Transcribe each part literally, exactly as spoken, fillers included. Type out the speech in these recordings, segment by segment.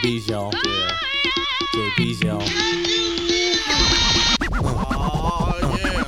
B's, y'all. Yeah. J B's, y'all. Oh, yeah.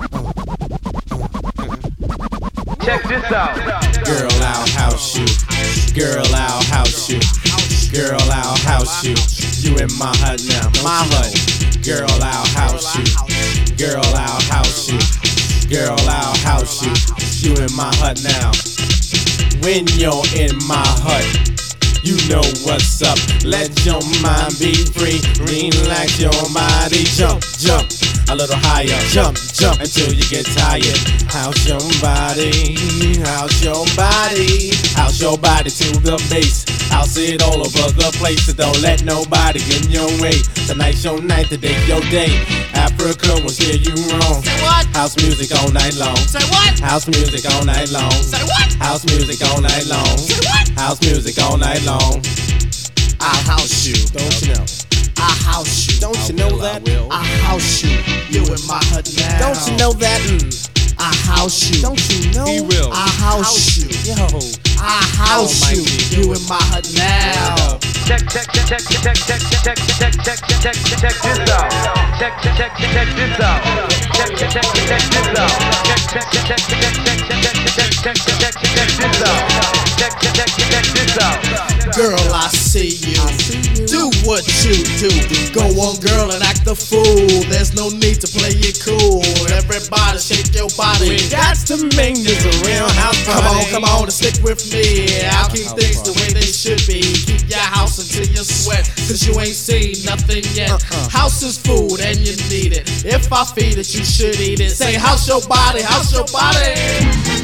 Check this out. Girl, I'll house you. Girl, I'll house you. Girl, I'll house you. You in my hut now, my hut. Girl, I'll house you. Girl, I'll house you. Girl, I'll house you. You in my hut now. When you're in my hut, you know what's up. Let your mind be free. Relax your body. Jump, jump a little higher. Jump, jump until you get tired. House your body. House your body. House your body to the base. House it all over the place. So don't let nobody get in your way. Tonight's your night, today's your day. Africa will steer you wrong. Say what? House music all night long. Say what? House music all night long. Say what? House music all night long. Say what? House music all night long. I'll house you. Don't you know? I'll house you. Don't you know that? I'll house you. You in my hut now. Don't you know that? Mm. I'll house you. Don't you know? He will. I'll house you. Yo. I'll house you. You in my hut now. Check, check, check, check, check, check, check, check, check, check, check, check this out. Check, check, check, check this out. Check, check, check, check this out. Check, check, check, check, check, check, check, check, check, check, check this out. Check, check, check, check this out. Girl, I see you. Do what you do. Go on, girl, and act a fool. There's no need to play it cool. Everybody shake your body. That's to make this a real house party. Come on, come on, and stick with me. I'll keep things the way they should be. Keep your house until you sweat, cause you ain't seen nothing yet. Uh-uh. House is food and you need it. If I feed it, you should eat it. Say, house your body, house your body.